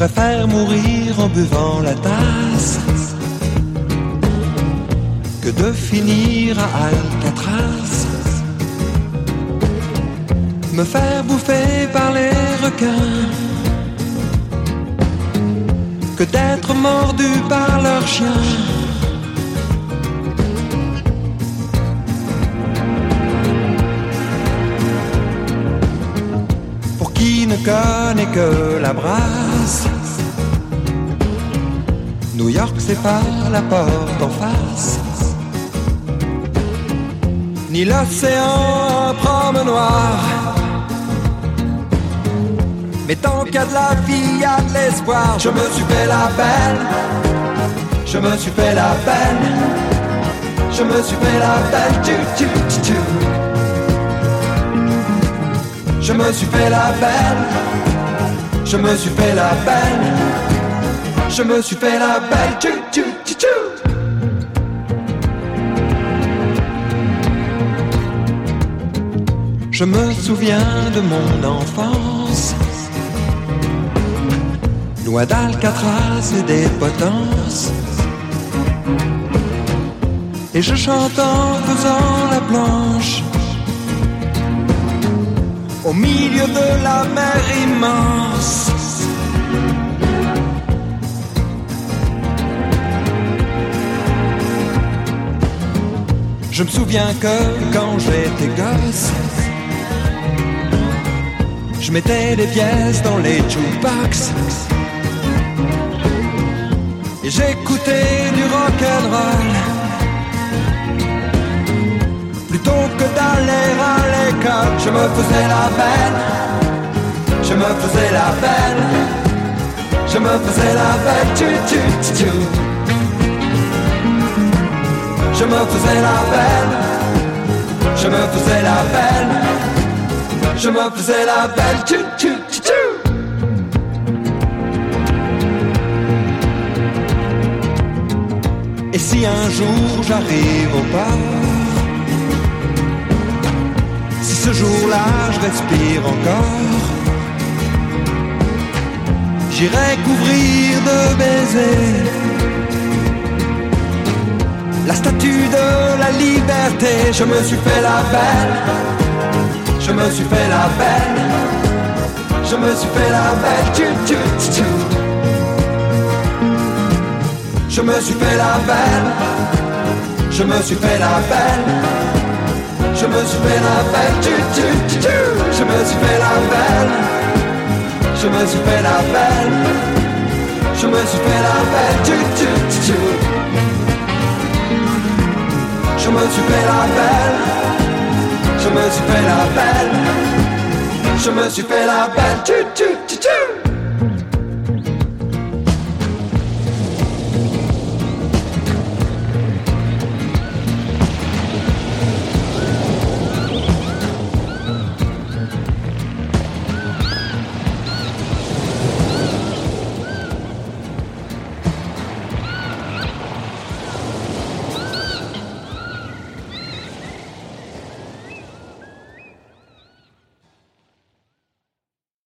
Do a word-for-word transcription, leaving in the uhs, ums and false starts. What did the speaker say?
préfère mourir en buvant la tasse que de finir à Alcatraz, me faire bouffer par les requins, que d'être mordu par leurs chiens. Pour qui ne connaît que la brasse, New York c'est pas la porte en face, ni l'océan promenoir. Mais tant qu'il y a de la vie, y a de l'espoir. Je me suis fait la belle, je me suis fait la belle, je me suis fait la belle, tchou tchou tchou. Je me suis fait la belle, je me suis fait la belle, je me suis fait la belle, tchou tchou tchou. Je me souviens de mon enfance, loin d'Alcatraz et des potences, et je chante en faisant la planche au milieu de la mer immense. Je me souviens que quand j'étais gosse, je mettais des pièces dans les jukebox et j'écoutais du rock'n'roll plutôt que d'aller à l'école. Je me faisais la belle, je me faisais la belle, je me faisais la belle, tchou tchou tchou. Je me faisais la belle, je me faisais la belle, je me faisais la belle, tchou tchou tchou. Et si un jour j'arrive au port, si ce jour-là je respire encore, j'irai couvrir de baisers la statue de la liberté. Je me suis fait la belle, je me suis fait la belle, je me suis fait la belle, tchou tchou tchou. Je me suis fait la belle, je me suis fait la belle, je me suis fait la belle, tchou tchou tchou. Je me suis fait la belle, je me suis fait la belle, je me suis fait la belle, tchou tchou tchou. Je me suis fait la belle, je me suis fait la belle, je me suis fait la belle, tchou tchou tchou.